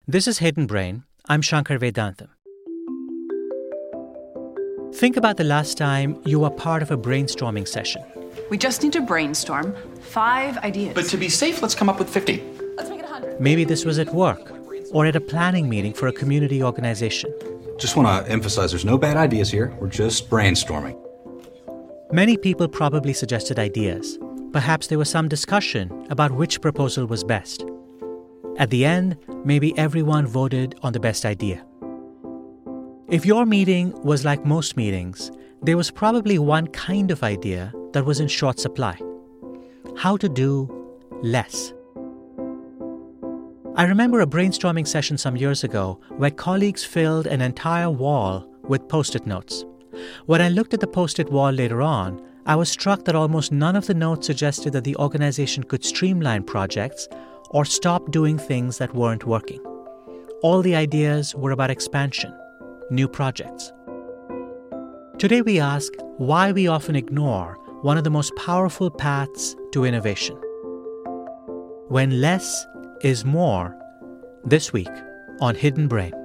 This is Hidden Brain. I'm Shankar Vedantam. Think about the last time you were part of a brainstorming session. We just need to brainstorm 5 ideas. But to be safe, let's come up with 50. Let's make it 100. Maybe this was at work or at a planning meeting for a community organization. Just want to emphasize there's no bad ideas here. We're just brainstorming. Many people probably suggested ideas. Perhaps there was some discussion about which proposal was best. At the end, maybe everyone voted on the best idea. If your meeting was like most meetings, there was probably one kind of idea that was in short supply: how to do less. I remember a brainstorming session some years ago where colleagues filled an entire wall with Post-it notes. When I looked at the Post-it wall later on, I was struck that almost none of the notes suggested that the organization could streamline projects or stop doing things that weren't working. All the ideas were about expansion, new projects. Today we ask why we often ignore one of the most powerful paths to innovation. When less is more, this week on Hidden Brain.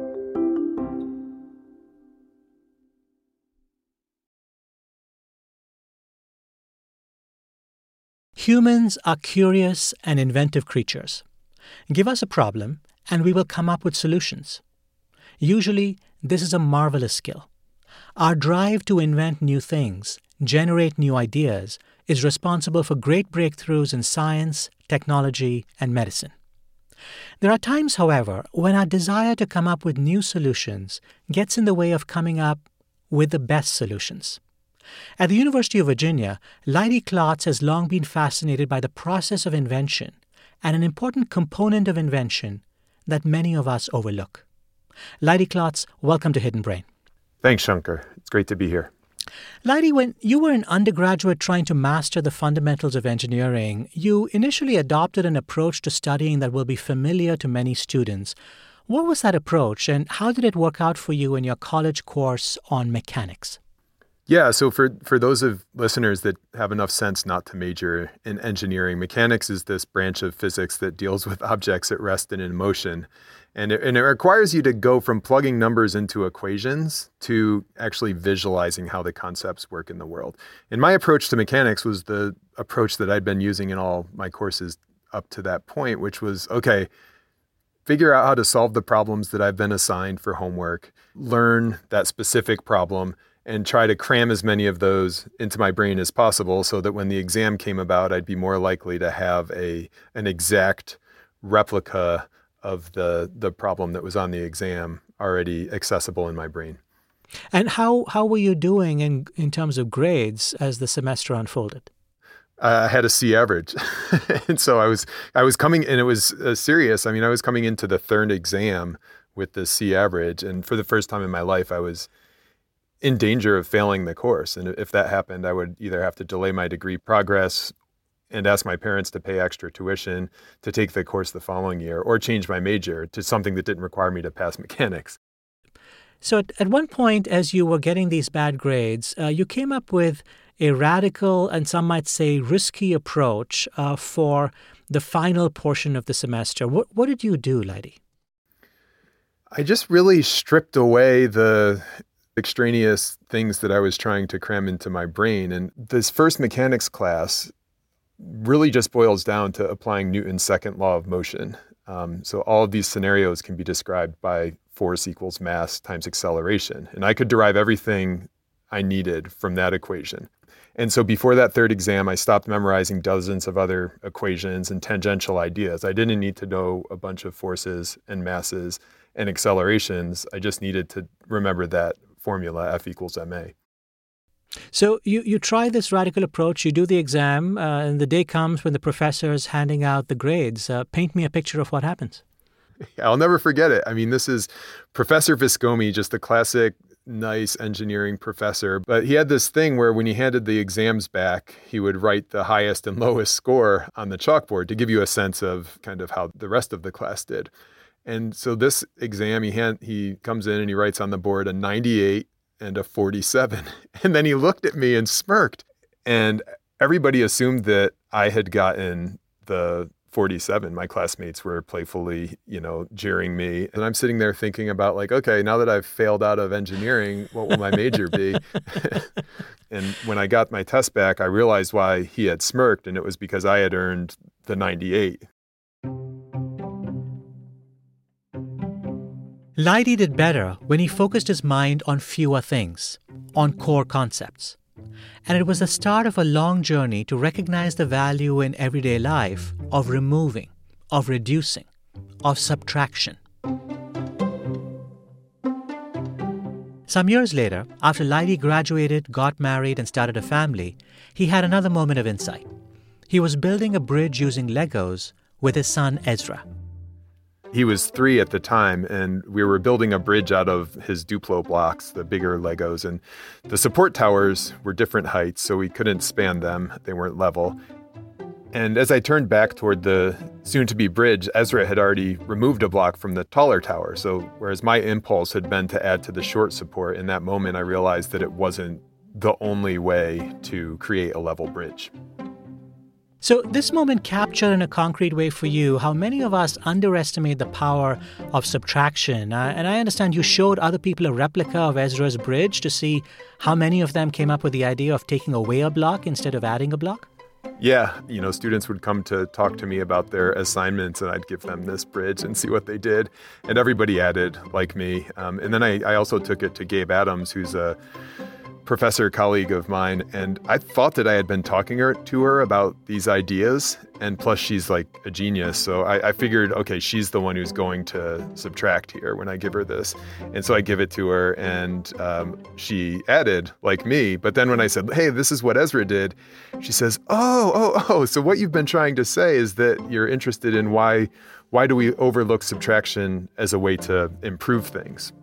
Humans are curious and inventive creatures. Give us a problem, and we will come up with solutions. Usually, this is a marvelous skill. Our drive to invent new things, generate new ideas, is responsible for great breakthroughs in science, technology, and medicine. There are times, however, when our desire to come up with new solutions gets in the way of coming up with the best solutions. At the University of Virginia, Leidy Klotz has long been fascinated by the process of invention and an important component of invention that many of us overlook. Leidy Klotz, welcome to Hidden Brain. Thanks, Shankar. It's great to be here. Leidy, when you were an undergraduate trying to master the fundamentals of engineering, you initially adopted an approach to studying that will be familiar to many students. What was that approach, and how did it work out for you in your college course on mechanics? Yeah, so for those of listeners that have enough sense not to major in engineering, mechanics is this branch of physics that deals with objects at rest and in motion. And it requires you to go from plugging numbers into equations to actually visualizing how the concepts work in the world. And my approach to mechanics was the approach that I'd been using in all my courses up to that point, which was, okay, figure out how to solve the problems that I've been assigned for homework, learn that specific problem, and try to cram as many of those into my brain as possible so that when the exam came about, I'd be more likely to have an exact replica of the problem that was on the exam already accessible in my brain. And how were you doing in terms of grades as the semester unfolded? I had a C average. And so I was coming, and it was serious. I mean, I was coming into the third exam with the C average. And for the first time in my life, I was in danger of failing the course. And if that happened, I would either have to delay my degree progress and ask my parents to pay extra tuition to take the course the following year, or change my major to something that didn't require me to pass mechanics. So at one point, as you were getting these bad grades, you came up with a radical and some might say risky approach for the final portion of the semester. What did you do, Leidy? I just really stripped away the extraneous things that I was trying to cram into my brain. And this first mechanics class really just boils down to applying Newton's second law of motion. So all of these scenarios can be described by force equals mass times acceleration. And I could derive everything I needed from that equation. And so before that third exam, I stopped memorizing dozens of other equations and tangential ideas. I didn't need to know a bunch of forces and masses and accelerations. I just needed to remember that formula, F equals ma. So you try this radical approach, you do the exam, and the day comes when the professor is handing out the grades. Paint me a picture of what happens. I'll never forget it. I mean, this is Professor Viscomi, just a classic, nice engineering professor. But he had this thing where when he handed the exams back, he would write the highest and lowest score on the chalkboard to give you a sense of kind of how the rest of the class did. And so this exam, he comes in and he writes on the board a 98 and a 47. And then he looked at me and smirked. And everybody assumed that I had gotten the 47. My classmates were playfully, jeering me. And I'm sitting there thinking about like, okay, now that I've failed out of engineering, what will my major be? And when I got my test back, I realized why he had smirked, and it was because I had earned the 98. Leidy did better when he focused his mind on fewer things, on core concepts. And it was the start of a long journey to recognize the value in everyday life of removing, of reducing, of subtraction. Some years later, after Leidy graduated, got married, and started a family, he had another moment of insight. He was building a bridge using Legos with his son Ezra. He was 3 at the time, and we were building a bridge out of his Duplo blocks, the bigger Legos, and the support towers were different heights, so we couldn't span them. They weren't level. And as I turned back toward the soon-to-be bridge, Ezra had already removed a block from the taller tower. So whereas my impulse had been to add to the short support, in that moment I realized that it wasn't the only way to create a level bridge. So this moment captured in a concrete way for you how many of us underestimate the power of subtraction. And I understand you showed other people a replica of Ezra's bridge to see how many of them came up with the idea of taking away a block instead of adding a block? Yeah, students would come to talk to me about their assignments, and I'd give them this bridge and see what they did. And everybody added, like me. And then I also took it to Gabe Adams, who's a professor colleague of mine, and I thought that I had been talking to her about these ideas, and plus she's like a genius, so I figured, okay, she's the one who's going to subtract here when I give her this. And so I give it to her, and she added, like me, but then when I said, hey, this is what Ezra did, she says, oh, so what you've been trying to say is that you're interested in why do we overlook subtraction as a way to improve things?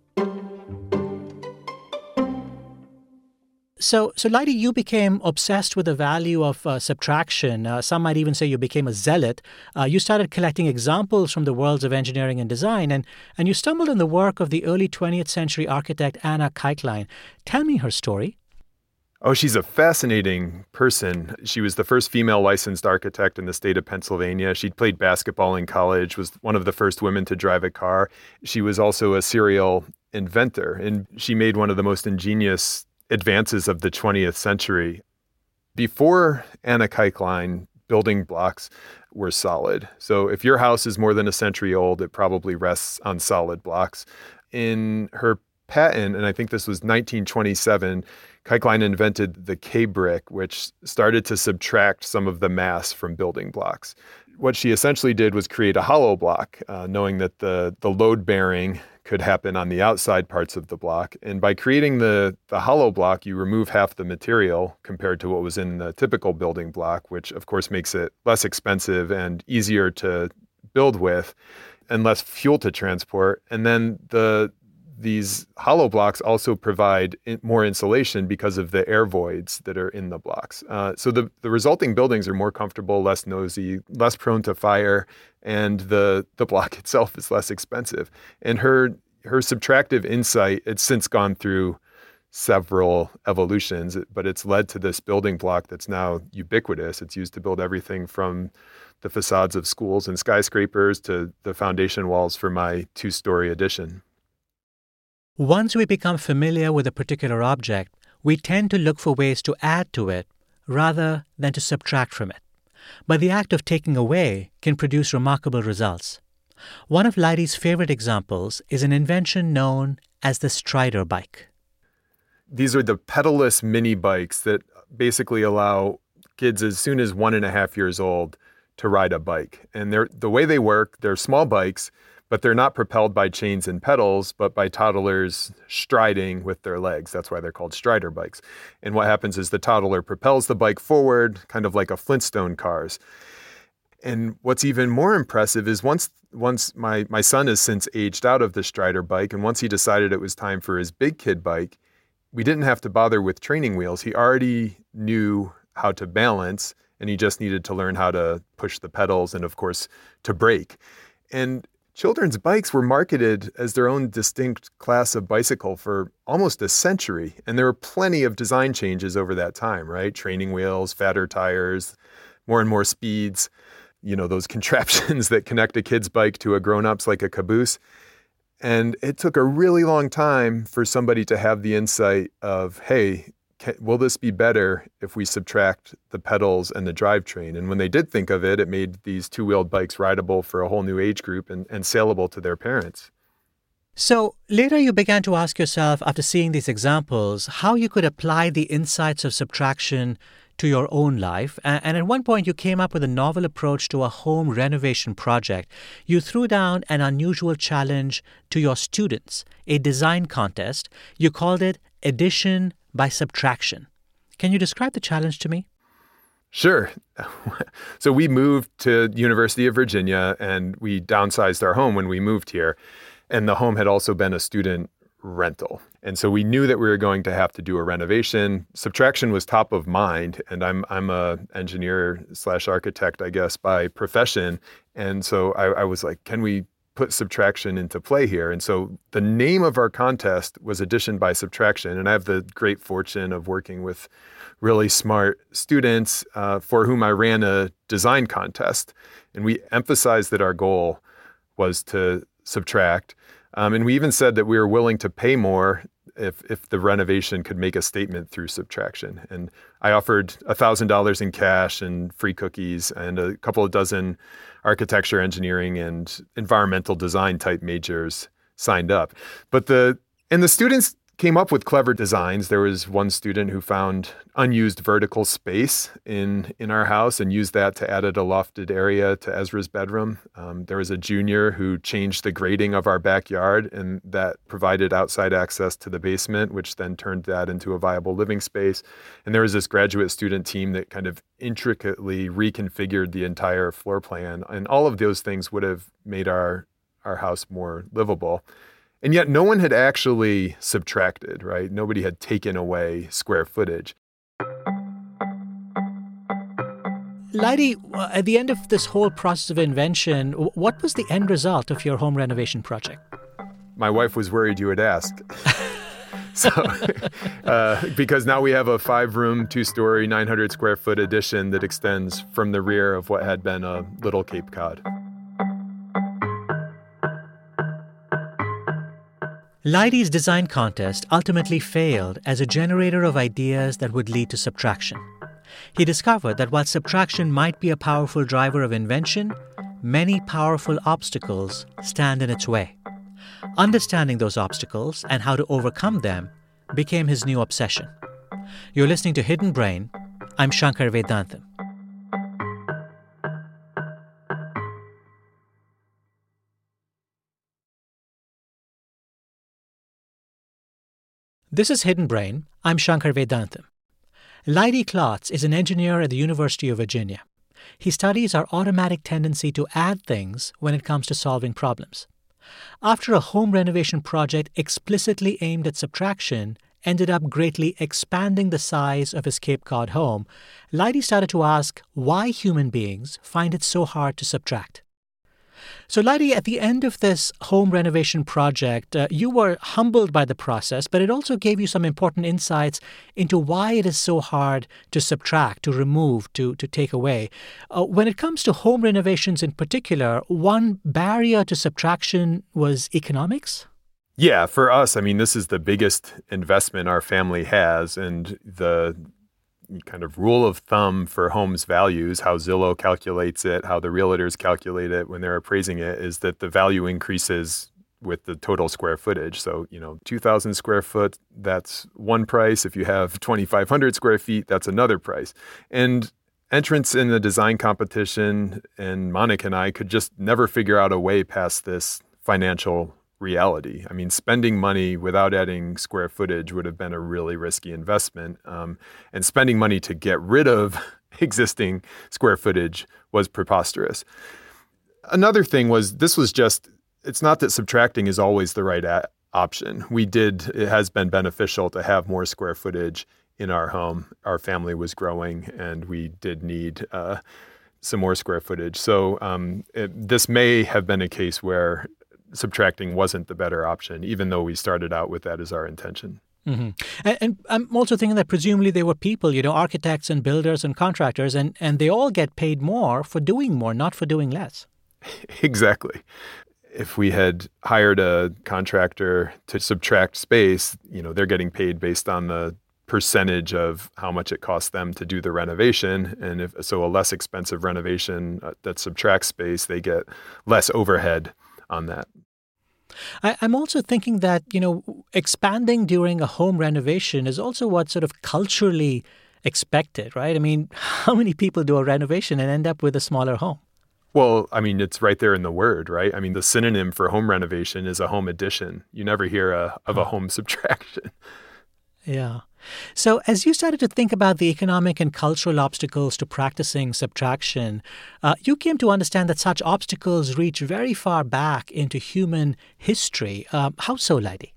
So Leidy, you became obsessed with the value of subtraction. Some might even say you became a zealot. You started collecting examples from the worlds of engineering and design, and you stumbled on the work of the early 20th century architect Anna Kaiklein. Tell me her story. Oh, she's a fascinating person. She was the first female licensed architect in the state of Pennsylvania. She'd played basketball in college, was one of the first women to drive a car. She was also a serial inventor, and she made one of the most ingenious advances of the 20th century. Before Anna Kaiklein, building blocks were solid. So if your house is more than a century old, it probably rests on solid blocks. In her patent, and I think this was 1927, Kaiklein invented the K-brick, which started to subtract some of the mass from building blocks. What she essentially did was create a hollow block, knowing that the load bearing could happen on the outside parts of the block. And by creating the hollow block, you remove half the material compared to what was in the typical building block, which of course makes it less expensive and easier to build with and less fuel to transport. And then these hollow blocks also provide more insulation because of the air voids that are in the blocks. So the resulting buildings are more comfortable, less noisy, less prone to fire, and the block itself is less expensive. And her subtractive insight, it's since gone through several evolutions, but it's led to this building block that's now ubiquitous. It's used to build everything from the facades of schools and skyscrapers to the foundation walls for my 2-story addition. Once we become familiar with a particular object, we tend to look for ways to add to it rather than to subtract from it. But the act of taking away can produce remarkable results. One of Leidy's favorite examples is an invention known as the Strider bike. These are the pedalless mini bikes that basically allow kids as soon as 1.5 years old to ride a bike. And the way they work, they're small bikes, but they're not propelled by chains and pedals, but by toddlers striding with their legs. That's why they're called Strider bikes. And what happens is the toddler propels the bike forward, kind of like a Flintstone cars. And what's even more impressive is once my son has since aged out of the Strider bike, and once he decided it was time for his big kid bike, we didn't have to bother with training wheels. He already knew how to balance, and he just needed to learn how to push the pedals and, of course, to brake. And children's bikes were marketed as their own distinct class of bicycle for almost a century. And there were plenty of design changes over that time, right? Training wheels, fatter tires, more and more speeds. those contraptions that connect a kid's bike to a grown-up's like a caboose. And it took a really long time for somebody to have the insight of, hey, will this be better if we subtract the pedals and the drivetrain? And when they did think of it, it made these two-wheeled bikes rideable for a whole new age group and saleable to their parents. So later you began to ask yourself, after seeing these examples, how you could apply the insights of subtraction to your own life. And at one point, you came up with a novel approach to a home renovation project. You threw down an unusual challenge to your students, a design contest. You called it Addition by Subtraction. Can you describe the challenge to me? Sure. So we moved to University of Virginia, and we downsized our home when we moved here. And the home had also been a student rental. And so we knew that we were going to have to do a renovation. Subtraction was top of mind. And I'm a engineer / architect, I guess, by profession. And so I was like, can we put subtraction into play here? And so the name of our contest was Addition by Subtraction. And I have the great fortune of working with really smart students for whom I ran a design contest. And we emphasized that our goal was to subtract. And we even said that we were willing to pay more if the renovation could make a statement through subtraction. And I offered $1,000 in cash and free cookies, and a couple of dozen architecture, engineering, and environmental design type majors signed up. But the students came up with clever designs. There was one student who found unused vertical space in our house and used that to add a lofted area to Ezra's bedroom. There was a junior who changed the grading of our backyard, and that provided outside access to the basement, which then turned that into a viable living space. And there was this graduate student team that kind of intricately reconfigured the entire floor plan. And all of those things would have made our house more livable. And yet no one had actually subtracted, right? Nobody had taken away square footage. Leidy, at the end of this whole process of invention, what was the end result of your home renovation project? My wife was worried you would ask. So, because now we have a 5-room, 2-story, 900 square foot addition that extends from the rear of what had been a little Cape Cod. Leidy's design contest ultimately failed as a generator of ideas that would lead to subtraction. He discovered that while subtraction might be a powerful driver of invention, many powerful obstacles stand in its way. Understanding those obstacles and how to overcome them became his new obsession. You're listening to Hidden Brain. I'm Shankar Vedantam. This is Hidden Brain. I'm Shankar Vedantam. Leidy Klotz is an engineer at the University of Virginia. He studies our automatic tendency to add things when it comes to solving problems. After a home renovation project explicitly aimed at subtraction ended up greatly expanding the size of his Cape Cod home, Leidy started to ask why human beings find it so hard to subtract. So, Leidy, at the end of this home renovation project, you were humbled by the process, but it also gave you some important insights into why it is so hard to subtract, to remove, to take away. When it comes to home renovations in particular, one barrier to subtraction was economics? Yeah, for us, I mean, this is the biggest investment our family has, and the kind of rule of thumb for homes values, how Zillow calculates it, how the realtors calculate it when they're appraising it, is that the value increases with the total square footage. So, 2,000 square foot, that's one price. If you have 2,500 square feet, that's another price. And entrants in the design competition, and Monica and I could just never figure out a way past this financial reality. I mean, spending money without adding square footage would have been a really risky investment. And spending money to get rid of existing square footage was preposterous. Another thing was, it's not that subtracting is always the right option. It has been beneficial to have more square footage in our home. Our family was growing and we did need some more square footage. So this may have been a case where subtracting wasn't the better option, even though we started out with that as our intention. And I'm also thinking that presumably they were people, architects and builders and contractors, and they all get paid more for doing more, not for doing less. Exactly. If we had hired a contractor to subtract space, they're getting paid based on the percentage of how much it costs them to do the renovation. And if so, a less expensive renovation that subtracts space, they get less overhead on that. I'm also thinking that, expanding during a home renovation is also what sort of culturally expected, right? I mean, how many people do a renovation and end up with a smaller home? Well, I mean, it's right there in the word, right? I mean, the synonym for home renovation is a home addition. You never hear of a home subtraction. Yeah. So as you started to think about the economic and cultural obstacles to practicing subtraction, you came to understand that such obstacles reach very far back into human history. How so, Leidy?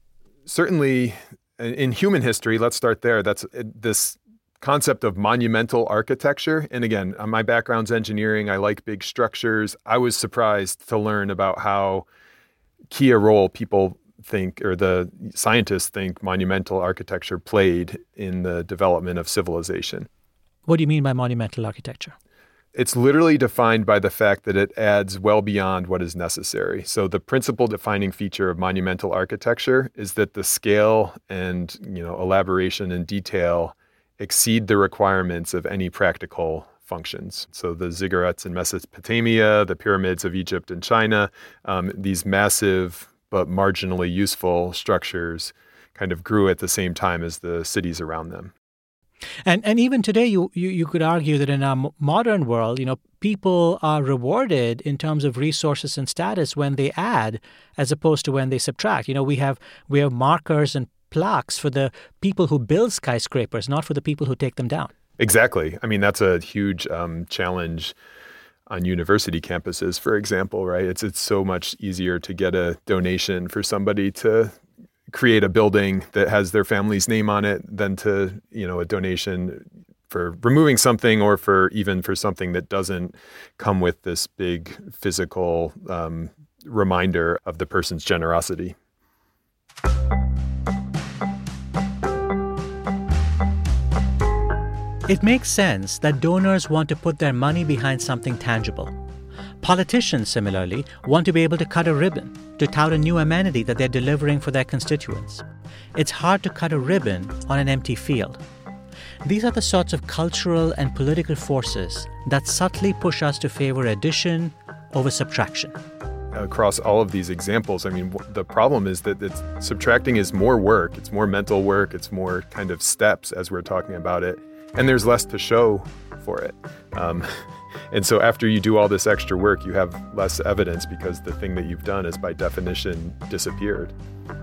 Certainly, in human history, let's start there. That's this concept of monumental architecture. And again, my background's engineering. I like big structures. I was surprised to learn about how key a role people think, or the scientists think, monumental architecture played in the development of civilization. What do you mean by monumental architecture? It's literally defined by the fact that it adds well beyond what is necessary. So the principal defining feature of monumental architecture is that the scale and, elaboration and detail exceed the requirements of any practical functions. So the ziggurats in Mesopotamia, the pyramids of Egypt and China, these massive but marginally useful structures kind of grew at the same time as the cities around them. And even today, you could argue that in our modern world, people are rewarded in terms of resources and status when they add, as opposed to when they subtract. We have markers and plaques for the people who build skyscrapers, not for the people who take them down. Exactly. I mean, that's a huge challenge on university campuses, for example, right? It's so much easier to get a donation for somebody to create a building that has their family's name on it than to, a donation for removing something, or for something that doesn't come with this big physical reminder of the person's generosity. It makes sense that donors want to put their money behind something tangible. Politicians, similarly, want to be able to cut a ribbon, to tout a new amenity that they're delivering for their constituents. It's hard to cut a ribbon on an empty field. These are the sorts of cultural and political forces that subtly push us to favor addition over subtraction. Across all of these examples, I mean, the problem is that subtracting is more work. It's more mental work. It's more kind of steps as we're talking about it. And there's less to show for it. And so after you do all this extra work, you have less evidence because the thing that you've done is by definition disappeared.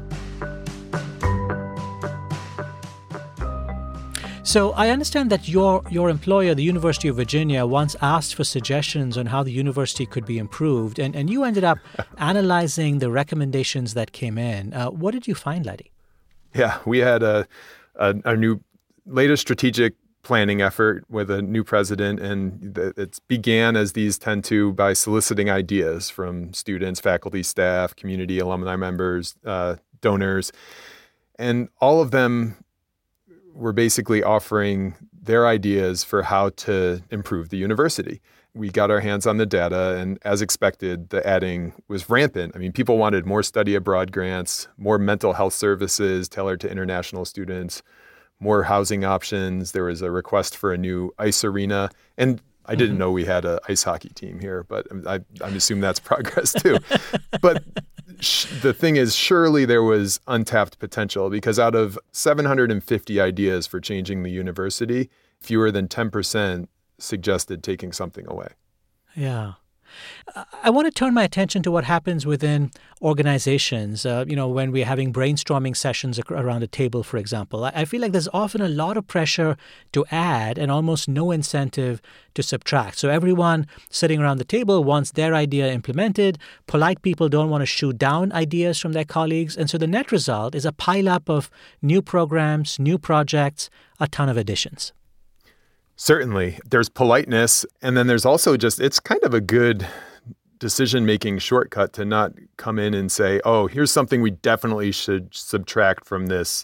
So I understand that your employer, the University of Virginia, once asked for suggestions on how the university could be improved, and you ended up analyzing the recommendations that came in. What did you find, Leidy? Yeah, we had a new latest strategic planning effort with a new president, and it began, as these tend to, by soliciting ideas from students, faculty, staff, community, alumni members, donors, and all of them were basically offering their ideas for how to improve the university. We got our hands on the data, and as expected, the adding was rampant. I mean, people wanted more study abroad grants, more mental health services tailored to international students, more housing options. There was a request for a new ice arena. And I didn't know we had an ice hockey team here, but I assume that's progress too. But the thing is, surely there was untapped potential, because out of 750 ideas for changing the university, fewer than 10% suggested taking something away. Yeah. I want to turn my attention to what happens within organizations, when we're having brainstorming sessions around a table, for example. I feel like there's often a lot of pressure to add and almost no incentive to subtract. So everyone sitting around the table wants their idea implemented. Polite people don't want to shoot down ideas from their colleagues. And so the net result is a pileup of new programs, new projects, a ton of additions. Certainly. There's politeness, and then there's also it's kind of a good decision-making shortcut to not come in and say, oh, here's something we definitely should subtract from this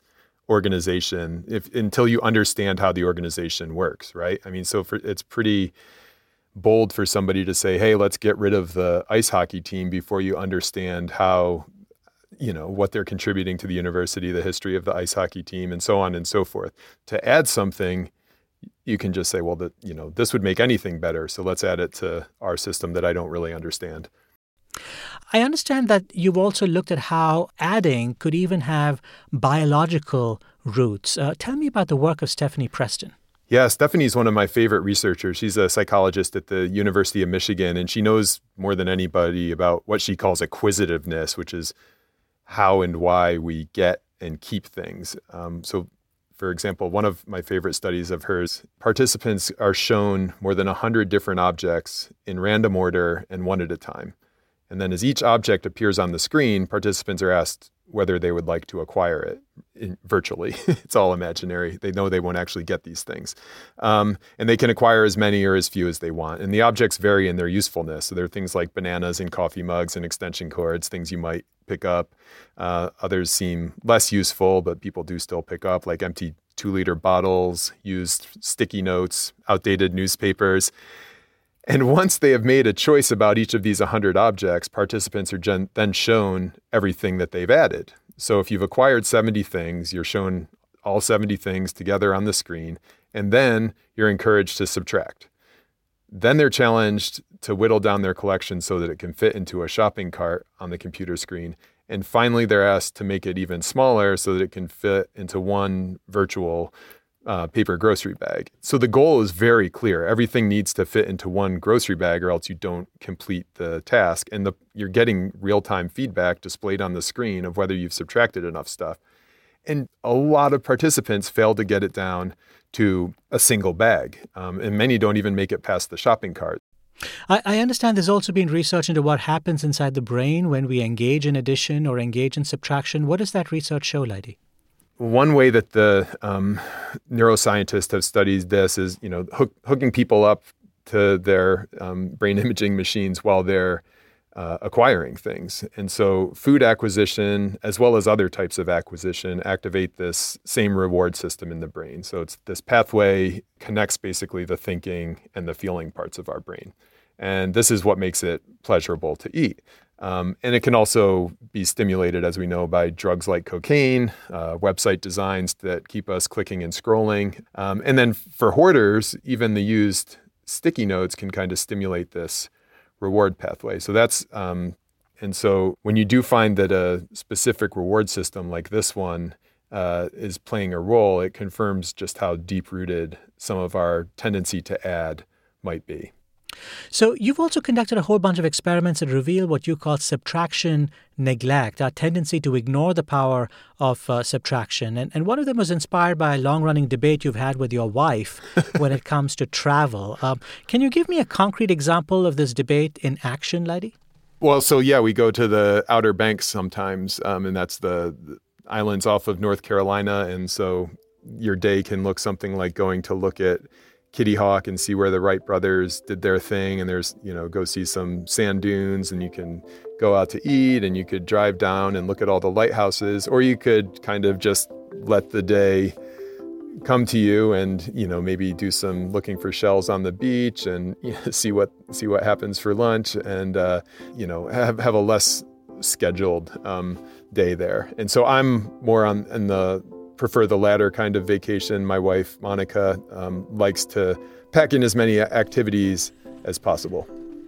organization until you understand how the organization works, right? I mean, it's pretty bold for somebody to say, hey, let's get rid of the ice hockey team before you understand how, what they're contributing to the university, the history of the ice hockey team, and so on and so forth. To add something, you can just say, well, this would make anything better, so let's add it to our system that I don't really understand. I understand that you've also looked at how adding could even have biological roots. Tell me about the work of Stephanie Preston. Yeah, Stephanie's one of my favorite researchers. She's a psychologist at the University of Michigan, and she knows more than anybody about what she calls acquisitiveness, which is how and why we get and keep things. So, for example, one of my favorite studies of hers, participants are shown more than 100 different objects in random order and one at a time. And then as each object appears on the screen, participants are asked whether they would like to acquire it virtually. It's all imaginary. They know they won't actually get these things. And they can acquire as many or as few as they want. And the objects vary in their usefulness. So there are things like bananas and coffee mugs and extension cords, things you might pick up. Others seem less useful, but people do still pick up, like empty 2-liter bottles, used sticky notes, outdated newspapers. And once they have made a choice about each of these 100 objects, participants are then shown everything that they've added. So if you've acquired 70 things, you're shown all 70 things together on the screen, and then you're encouraged to subtract. Then they're challenged to whittle down their collection so that it can fit into a shopping cart on the computer screen. And finally, they're asked to make it even smaller so that it can fit into one virtual paper grocery bag. So the goal is very clear. Everything needs to fit into one grocery bag or else you don't complete the task. And you're getting real-time feedback displayed on the screen of whether you've subtracted enough stuff. And a lot of participants fail to get it down to a single bag. And many don't even make it past the shopping cart. I understand there's also been research into what happens inside the brain when we engage in addition or engage in subtraction. What does that research show, Leidy? One way that the neuroscientists have studied this is, hooking people up to their brain imaging machines while they're acquiring things. And so food acquisition, as well as other types of acquisition, activate this same reward system in the brain. So it's this pathway connects basically the thinking and the feeling parts of our brain. And this is what makes it pleasurable to eat. And it can also be stimulated, as we know, by drugs like cocaine, website designs that keep us clicking and scrolling. And then for hoarders, even the used sticky notes can kind of stimulate this reward pathway. So and so when you do find that a specific reward system like this one is playing a role, it confirms just how deep-rooted some of our tendency to add might be. So you've also conducted a whole bunch of experiments that reveal what you call subtraction neglect, our tendency to ignore the power of subtraction. And one of them was inspired by a long-running debate you've had with your wife when it comes to travel. Can you give me a concrete example of this debate in action, Leidy? Well, so yeah, we go to the Outer Banks sometimes, and that's the islands off of North Carolina. And so your day can look something like going to look at Kitty Hawk and see where the Wright brothers did their thing. And there's, go see some sand dunes, and you can go out to eat, and you could drive down and look at all the lighthouses, or you could kind of just let the day come to you and, maybe do some looking for shells on the beach and see what happens for lunch and, have a less scheduled day there. And so I'm more prefer the latter kind of vacation. My wife, Monica, likes to pack in as many activities as possible.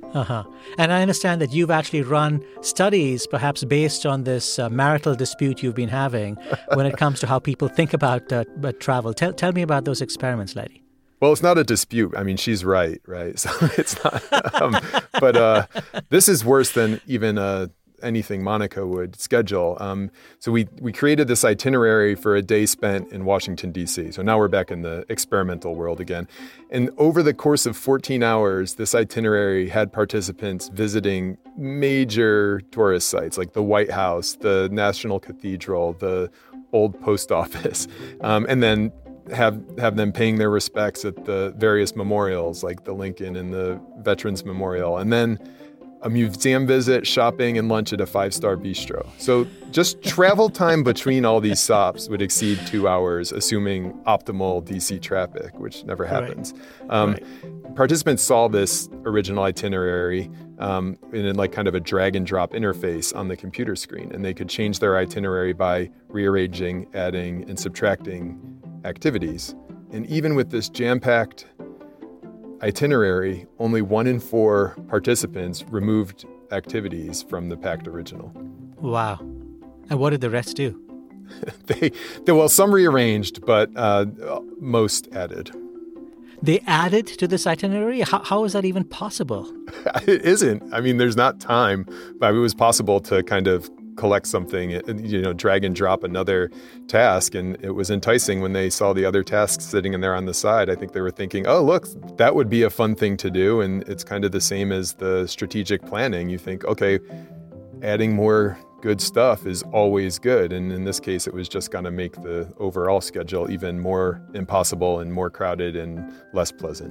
And I understand that you've actually run studies, perhaps based on this marital dispute you've been having when it comes to how people think about travel. Tell me about those experiments, Leidy. Well, it's not a dispute. I mean, she's right? So it's not. But this is worse than even anything Monica would schedule. So we created this itinerary for a day spent in Washington, D.C. So now we're back in the experimental world again. And over the course of 14 hours, this itinerary had participants visiting major tourist sites like the White House, the National Cathedral, the old post office, and then have them paying their respects at the various memorials like the Lincoln and the Veterans Memorial. And then a museum visit, shopping, and lunch at a 5-star bistro. So just travel time between all these stops would exceed 2 hours, assuming optimal DC traffic, which never happens. Participants saw this original itinerary in like kind of a drag and drop interface on the computer screen, and they could change their itinerary by rearranging, adding, and subtracting activities. And even with this jam-packed itinerary, only 1 in 4 participants removed activities from the packed original. Wow. And what did the rest do? Well, some rearranged, but most added. They added to this itinerary? How is that even possible? It isn't. I mean, there's not time, but it was possible to kind of collect something, drag and drop another task. And it was enticing when they saw the other tasks sitting in there on the side. I think they were thinking, oh, look, that would be a fun thing to do. And it's kind of the same as the strategic planning. You think, okay, adding more good stuff is always good. And in this case, it was just going to make the overall schedule even more impossible and more crowded and less pleasant.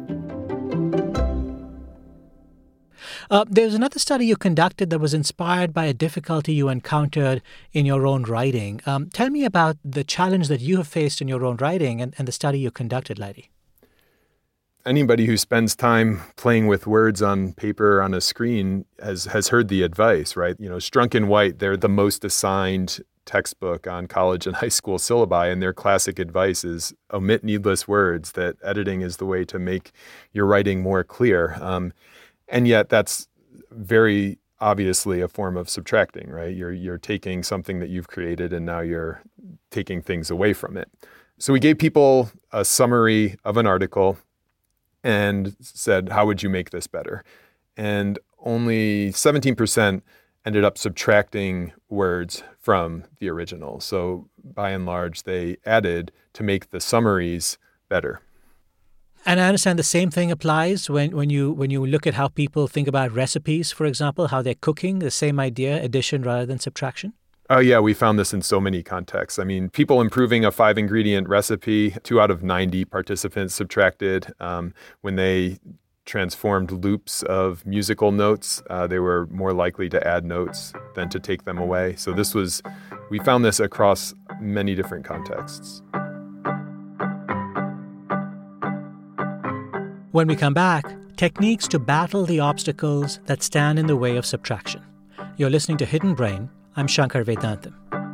There's another study you conducted that was inspired by a difficulty you encountered in your own writing. Tell me about the challenge that you have faced in your own writing and the study you conducted, Leidy. Anybody who spends time playing with words on paper on a screen has heard the advice, right? Strunk and White, they're the most assigned textbook on college and high school syllabi, and their classic advice is omit needless words, that editing is the way to make your writing more clear. And yet that's very obviously a form of subtracting, right? You're taking something that you've created and now you're taking things away from it. So we gave people a summary of an article and said, how would you make this better? And only 17% ended up subtracting words from the original. So by and large, they added to make the summaries better. And I understand the same thing applies when you look at how people think about recipes, for example, how they're cooking, the same idea, addition rather than subtraction? Oh, yeah, we found this in so many contexts. I mean, people improving a 5-ingredient recipe, 2 out of 90 participants subtracted. When they transformed loops of musical notes, they were more likely to add notes than to take them away. So we found this across many different contexts. When we come back, techniques to battle the obstacles that stand in the way of subtraction. You're listening to Hidden Brain. I'm Shankar Vedantam.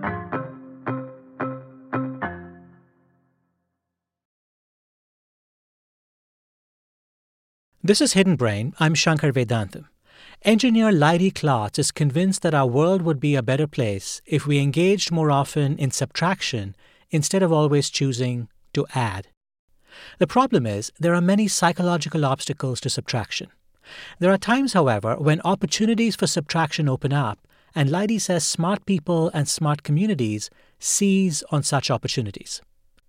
This is Hidden Brain. I'm Shankar Vedantam. Engineer Leidy Klotz is convinced that our world would be a better place if we engaged more often in subtraction instead of always choosing to add. The problem is there are many psychological obstacles to subtraction. There are times, however, when opportunities for subtraction open up, and Leidy says smart people and smart communities seize on such opportunities.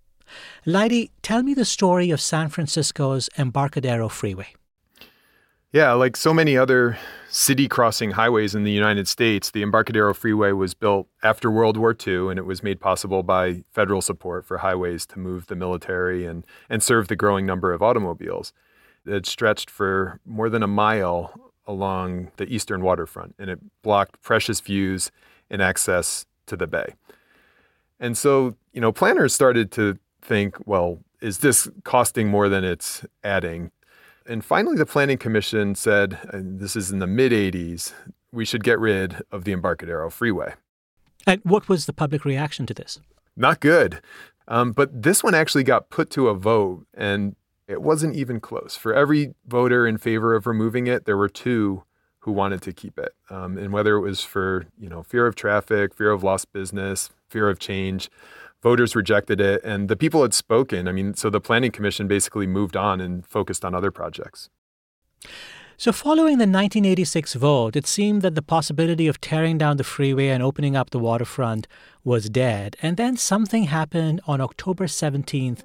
Leidy, tell me the story of San Francisco's Embarcadero Freeway. Yeah, like so many other city-crossing highways in the United States, the Embarcadero Freeway was built after World War II, and it was made possible by federal support for highways to move the military and serve the growing number of automobiles. It stretched for more than a mile along the eastern waterfront, and it blocked precious views and access to the bay. And so, planners started to think, well, is this costing more than it's adding? And finally, the Planning Commission said, and this is in the mid-'80s, we should get rid of the Embarcadero Freeway. And what was the public reaction to this? Not good. But this one actually got put to a vote, and it wasn't even close. For every voter in favor of removing it, there were 2 who wanted to keep it. And whether it was for, fear of traffic, fear of lost business, fear of change, voters rejected it. And the people had spoken. So the Planning Commission basically moved on and focused on other projects. So following the 1986 vote, it seemed that the possibility of tearing down the freeway and opening up the waterfront was dead. And then something happened on October 17th,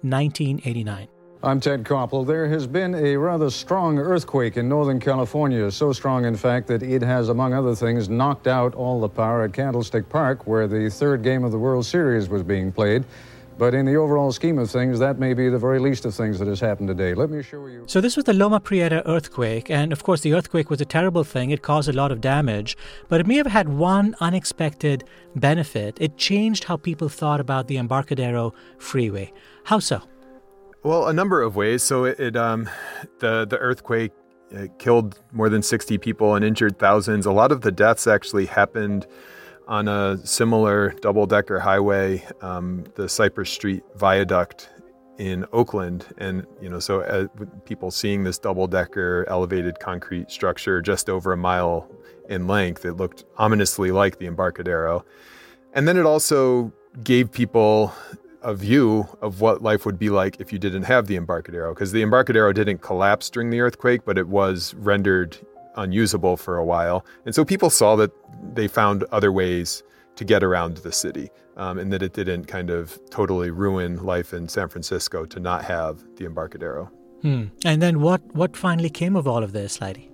1989. I'm Ted Koppel. There has been a rather strong earthquake in Northern California, so strong, in fact, that it has, among other things, knocked out all the power at Candlestick Park, where the 3rd game of the World Series was being played. But in the overall scheme of things, that may be the very least of things that has happened today. Let me show you. So this was the Loma Prieta earthquake, and of course the earthquake was a terrible thing. It caused a lot of damage, but it may have had one unexpected benefit. It changed how people thought about the Embarcadero Freeway. How so? Well, a number of ways. So the earthquake killed more than 60 people and injured thousands. A lot of the deaths actually happened on a similar double-decker highway, the Cypress Street Viaduct in Oakland. And, so people seeing this double-decker elevated concrete structure just over a mile in length, it looked ominously like the Embarcadero. And then it also gave people a view of what life would be like if you didn't have the Embarcadero, because the Embarcadero didn't collapse during the earthquake, but it was rendered unusable for a while. And so people saw that they found other ways to get around the city, and that it didn't kind of totally ruin life in San Francisco to not have the Embarcadero. And then what finally came of all of this, Leidy?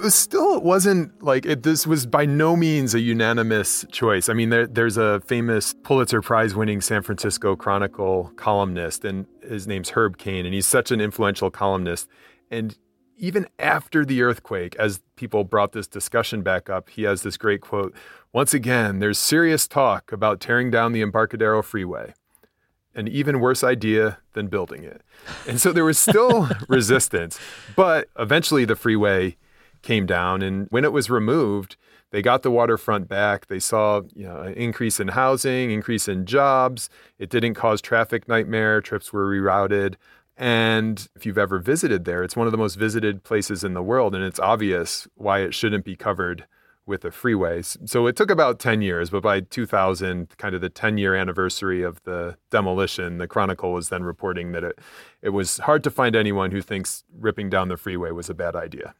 It wasn't like this was by no means a unanimous choice. I mean, there's a famous Pulitzer Prize winning San Francisco Chronicle columnist, and his name's Herb Caen, and he's such an influential columnist. And even after the earthquake, as people brought this discussion back up, he has this great quote: "Once again, there's serious talk about tearing down the Embarcadero Freeway. An even worse idea than building it." And so there was still resistance, but eventually the freeway came down, and when it was removed, they got the waterfront back. They saw an increase in housing, increase in jobs. It didn't cause traffic nightmare. Trips were rerouted. And if you've ever visited there, it's one of the most visited places in the world, and it's obvious why it shouldn't be covered with a freeway. So it took about 10 years, but by 2000, kind of the 10-year anniversary of the demolition, the Chronicle was then reporting that it was hard to find anyone who thinks ripping down the freeway was a bad idea.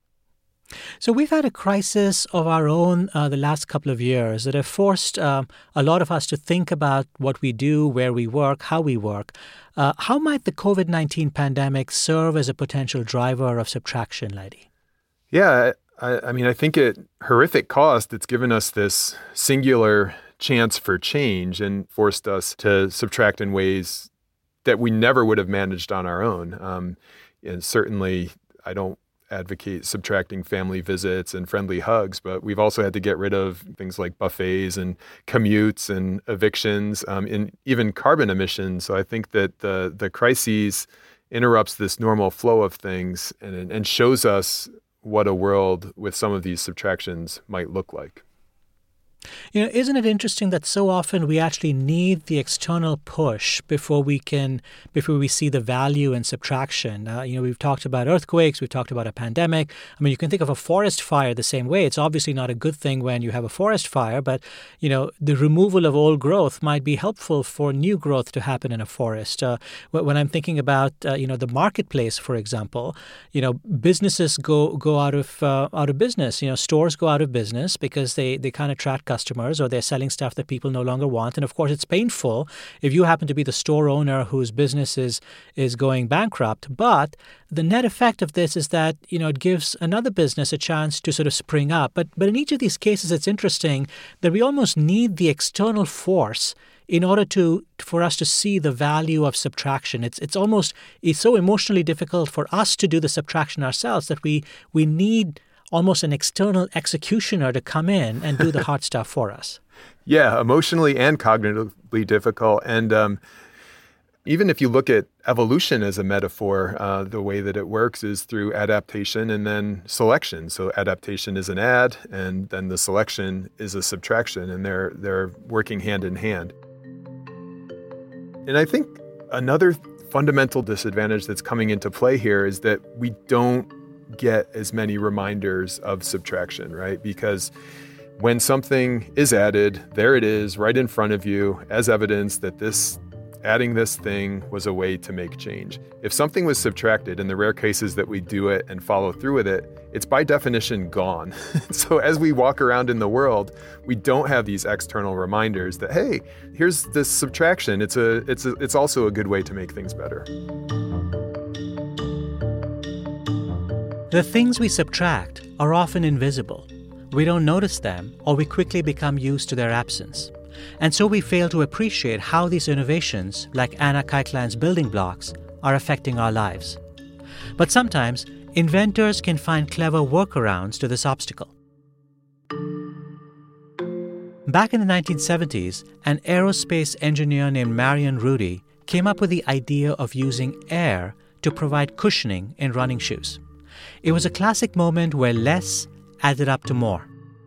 So we've had a crisis of our own the last couple of years that have forced a lot of us to think about what we do, where we work, how we work. How might the COVID-19 pandemic serve as a potential driver of subtraction, Leidy? Yeah, I mean, I think at horrific cost, it's given us this singular chance for change and forced us to subtract in ways that we never would have managed on our own. And certainly, I don't advocate subtracting family visits and friendly hugs, but we've also had to get rid of things like buffets and commutes and evictions, and even carbon emissions. So I think that the crises interrupts this normal flow of things and shows us what a world with some of these subtractions might look like. Isn't it interesting that so often we actually need the external push before we see the value in subtraction? We've talked about earthquakes, we've talked about a pandemic. I mean, you can think of a forest fire the same way. It's obviously not a good thing when you have a forest fire, but, the removal of old growth might be helpful for new growth to happen in a forest. When I'm thinking about, the marketplace, for example, businesses go out of business. Stores go out of business because they can't attract customers, or they're selling stuff that people no longer want. And of course, it's painful if you happen to be the store owner whose business is going bankrupt. But the net effect of this is that, it gives another business a chance to sort of spring up. But in each of these cases, it's interesting that we almost need the external force in order for us to see the value of subtraction. It's so emotionally difficult for us to do the subtraction ourselves that we need almost an external executioner to come in and do the hard stuff for us. Yeah, emotionally and cognitively difficult. And even if you look at evolution as a metaphor, the way that it works is through adaptation and then selection. So adaptation is an add, and then the selection is a subtraction, and they're working hand in hand. And I think another fundamental disadvantage that's coming into play here is that we don't get as many reminders of subtraction, right? Because when something is added, there it is right in front of you as evidence that adding this thing was a way to make change. If something was subtracted, in the rare cases that we do it and follow through with it, it's by definition gone. So as we walk around in the world, we don't have these external reminders that, hey, here's this subtraction. It's also a good way to make things better. The things we subtract are often invisible. We don't notice them, or we quickly become used to their absence. And so we fail to appreciate how these innovations, like Anna Kaikland's building blocks, are affecting our lives. But sometimes, inventors can find clever workarounds to this obstacle. Back in the 1970s, an aerospace engineer named Marion Rudy came up with the idea of using air to provide cushioning in running shoes. It was a classic moment where less added up to more.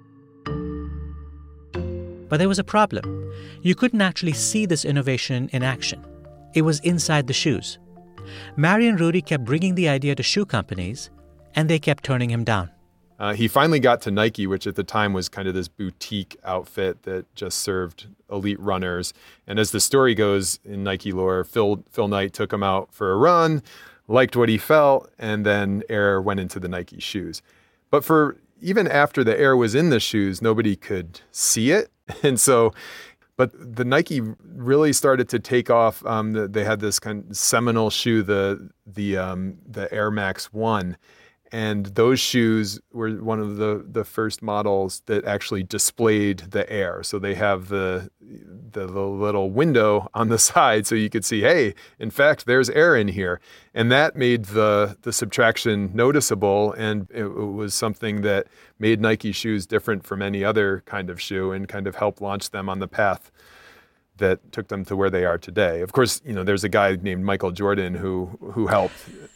But there was a problem. You couldn't actually see this innovation in action. It was inside the shoes. Marion Rudy kept bringing the idea to shoe companies, and they kept turning him down. He finally got to Nike, which at the time was kind of this boutique outfit that just served elite runners. And as the story goes in Nike lore, Phil Knight took him out for a run, liked what he felt, and then air went into the Nike shoes. But for even after the air was in the shoes, nobody could see it. And so, but the Nike really started to take off. They had this kind of seminal shoe, the Air Max 1. And those shoes were one of the first models that actually displayed the air. So they have the little window on the side so you could see, hey, in fact, there's air in here. And that made the subtraction noticeable. And it was something that made Nike shoes different from any other kind of shoe and kind of helped launch them on the path that took them to where they are today. Of course, there's a guy named Michael Jordan who helped.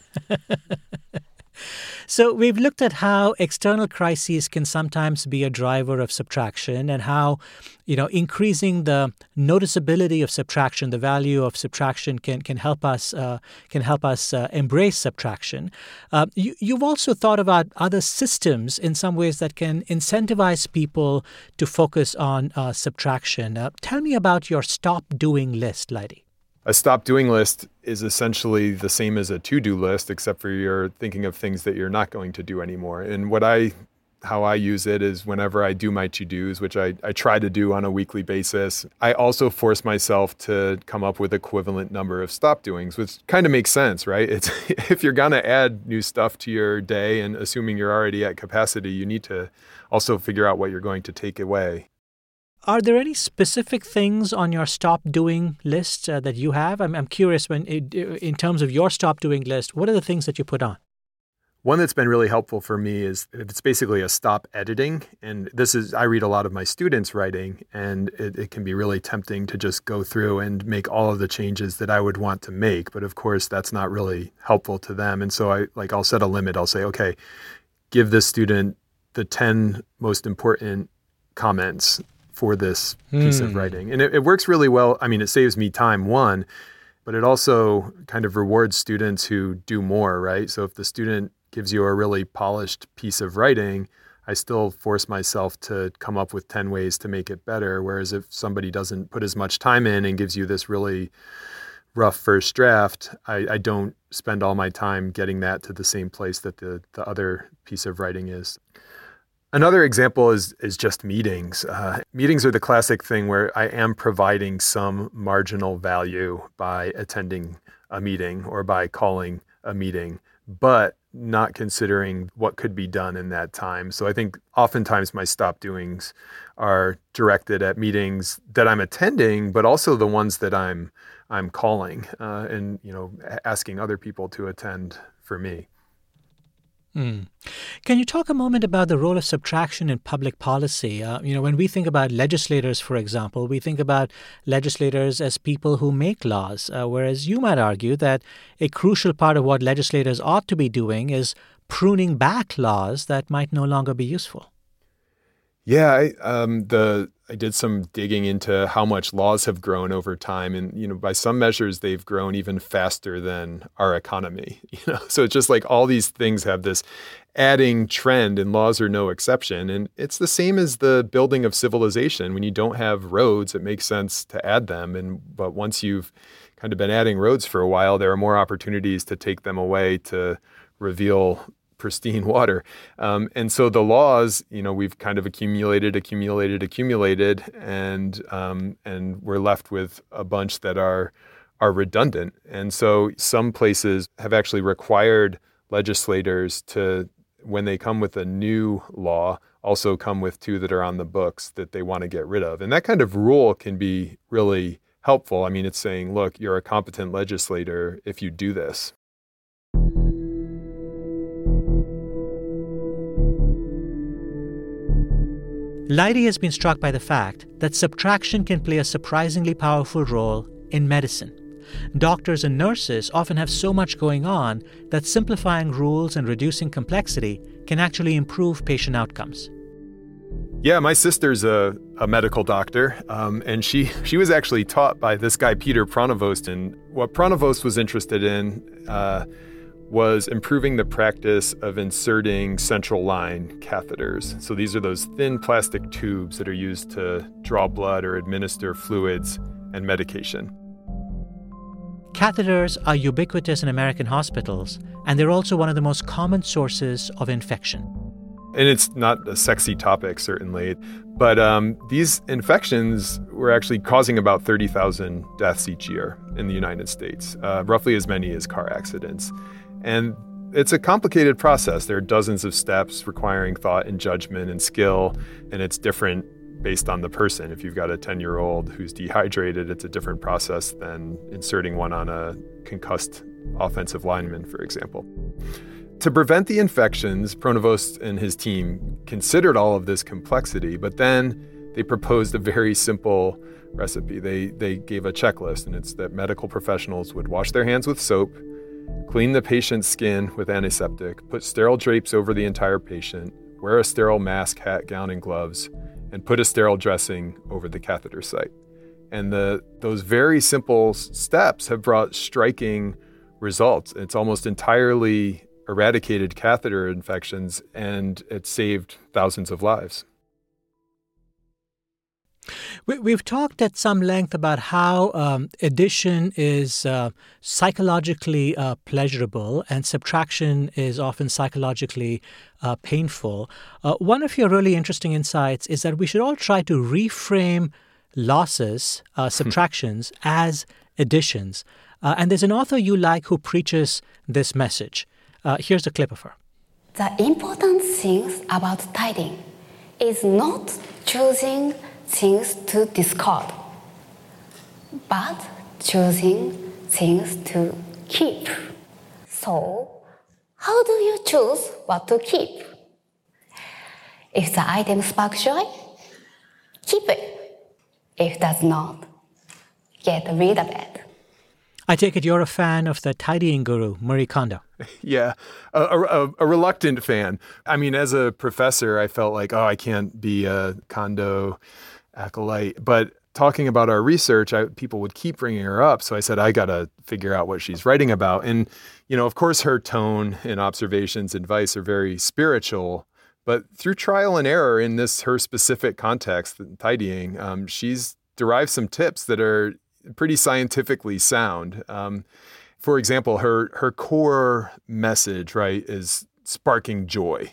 So we've looked at how external crises can sometimes be a driver of subtraction and how, increasing the noticeability of subtraction, the value of subtraction can help us embrace subtraction. You've also thought about other systems in some ways that can incentivize people to focus on subtraction. Tell me about your stop doing list, Leidy. A stop doing list is essentially the same as a to-do list, except for you're thinking of things that you're not going to do anymore. And how I use it is whenever I do my to-dos, which I try to do on a weekly basis, I also force myself to come up with equivalent number of stop doings, which kind of makes sense, right? It's if you're going to add new stuff to your day and assuming you're already at capacity, you need to also figure out what you're going to take away. Are there any specific things on your stop doing list that you have? I'm curious in terms of your stop doing list, what are the things that you put on? One that's been really helpful for me is it's basically a stop editing. And I read a lot of my students' writing, and it can be really tempting to just go through and make all of the changes that I would want to make. But of course, that's not really helpful to them. And so I'll set a limit. I'll say, okay, give this student the 10 most important comments for this piece of writing. And it works really well. I mean, it saves me time, one, but it also kind of rewards students who do more, right? So if the student gives you a really polished piece of writing, I still force myself to come up with 10 ways to make it better. Whereas if somebody doesn't put as much time in and gives you this really rough first draft, I don't spend all my time getting that to the same place that the other piece of writing is. Another example is just meetings. Meetings are the classic thing where I am providing some marginal value by attending a meeting or by calling a meeting, but not considering what could be done in that time. So I think oftentimes my stop doings are directed at meetings that I'm attending, but also the ones that I'm calling and asking other people to attend for me. Can you talk a moment about the role of subtraction in public policy? When we think about legislators, for example, we think about legislators as people who make laws, whereas you might argue that a crucial part of what legislators ought to be doing is pruning back laws that might no longer be useful. Yeah, I did some digging into how much laws have grown over time, and by some measures they've grown even faster than our economy. So it's just like all these things have this adding trend, and laws are no exception. And it's the same as the building of civilization. When you don't have roads, it makes sense to add them, but once you've kind of been adding roads for a while, there are more opportunities to take them away to reveal pristine water. And so the laws, we've kind of accumulated, and we're left with a bunch that are redundant. And so some places have actually required legislators to, when they come with a new law, also come with two that are on the books that they want to get rid of. And that kind of rule can be really helpful. I mean, it's saying, look, you're a competent legislator if you do this. Leidy has been struck by the fact that subtraction can play a surprisingly powerful role in medicine. Doctors and nurses often have so much going on that simplifying rules and reducing complexity can actually improve patient outcomes. Yeah, my sister's a medical doctor, and she was actually taught by this guy, Peter Pronovost. And what Pronovost was interested in was improving the practice of inserting central line catheters. So these are those thin plastic tubes that are used to draw blood or administer fluids and medication. Catheters are ubiquitous in American hospitals, and they're also one of the most common sources of infection. And it's not a sexy topic, certainly, but these infections were actually causing about 30,000 deaths each year in the United States, roughly as many as car accidents. And it's a complicated process. There are dozens of steps requiring thought and judgment and skill, and it's different based on the person. If you've got a 10-year-old who's dehydrated, it's a different process than inserting one on a concussed offensive lineman, for example. To prevent the infections, Pronovost and his team considered all of this complexity, but then they proposed a very simple recipe. They gave a checklist, and it's that medical professionals would wash their hands with soap, clean the patient's skin with antiseptic, put sterile drapes over the entire patient, wear a sterile mask, hat, gown, and gloves, and put a sterile dressing over the catheter site. And those very simple steps have brought striking results. It's almost entirely eradicated catheter infections, and it saved thousands of lives. We've talked at some length about how addition is psychologically pleasurable and subtraction is often psychologically painful. One of your really interesting insights is that we should all try to reframe losses, subtractions, as additions. And there's an author you like who preaches this message. Here's a clip of her. The important thing about tidying is not choosing things to discard, but choosing things to keep. So, how do you choose what to keep? If the item sparks joy, keep it. If it does not, get rid of it. I take it you're a fan of the tidying guru, Marie Kondo. Yeah, a reluctant fan. I mean, as a professor, I felt like, I can't be a Kondo acolyte. But talking about our research, people would keep bringing her up. So I said, I got to figure out what she's writing about. And, of course, her tone and observations, advice are very spiritual. But through trial and error in her specific context, tidying, she's derived some tips that are pretty scientifically sound. For example, her core message, right, is sparking joy.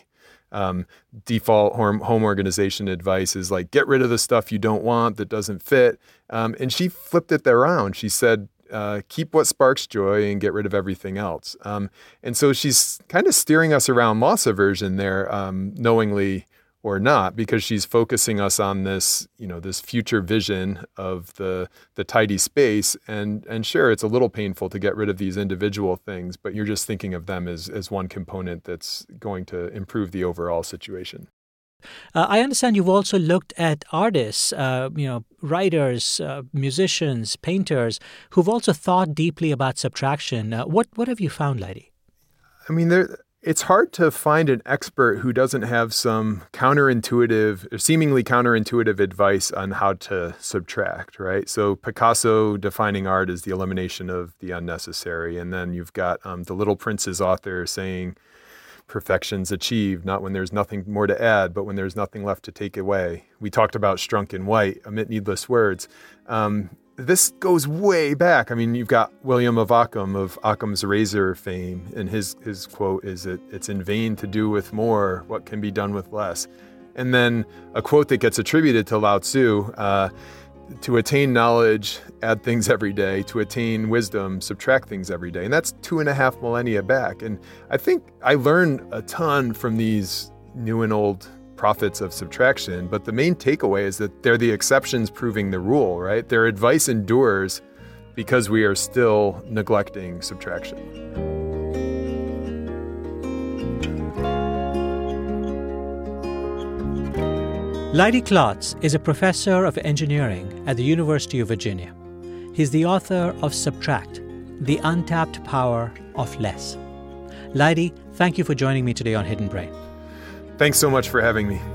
Default home organization advice is like, get rid of the stuff you don't want that doesn't fit. And she flipped it around. She said, keep what sparks joy and get rid of everything else. And so she's kind of steering us around loss aversion there, knowingly or not, because she's focusing us on this, this future vision of the tidy space. And sure, it's a little painful to get rid of these individual things, but you're just thinking of them as one component that's going to improve the overall situation. I understand you've also looked at artists, writers, musicians, painters, who've also thought deeply about subtraction. What have you found, Leidy? I mean, it's hard to find an expert who doesn't have some seemingly counterintuitive advice on how to subtract, right? So Picasso defining art as the elimination of the unnecessary. And then you've got The Little Prince's author saying, perfection's achieved, not when there's nothing more to add, but when there's nothing left to take away. We talked about Strunk and White, omit needless words. This goes way back. I mean, you've got William of Ockham of Occam's razor fame, and his quote is that it's in vain to do with more what can be done with less. And then a quote that gets attributed to Lao Tzu, to attain knowledge, add things every day. To attain wisdom, subtract things every day. And that's 2.5 millennia back. And I think I learned a ton from these new and old prophets of subtraction. But the main takeaway is that they're the exceptions proving the rule, right? Their advice endures because we are still neglecting subtraction. Leidy Klotz is a professor of engineering at the University of Virginia. He's the author of Subtract, The Untapped Power of Less. Leidy, thank you for joining me today on Hidden Brain. Thanks so much for having me.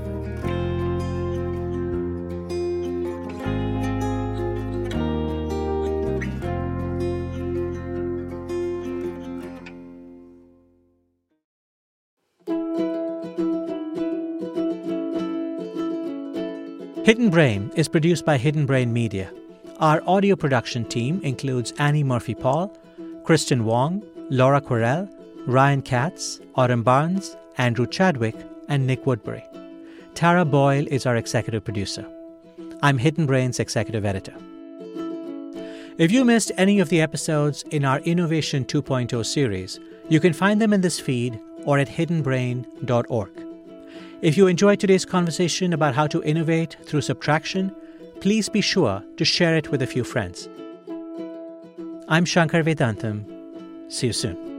Hidden Brain is produced by Hidden Brain Media. Our audio production team includes Annie Murphy-Paul, Kristen Wong, Laura Querelle, Ryan Katz, Autumn Barnes, Andrew Chadwick, and Nick Woodbury. Tara Boyle is our executive producer. I'm Hidden Brain's executive editor. If you missed any of the episodes in our Innovation 2.0 series, you can find them in this feed or at hiddenbrain.org. If you enjoyed today's conversation about how to innovate through subtraction, please be sure to share it with a few friends. I'm Shankar Vedantam. See you soon.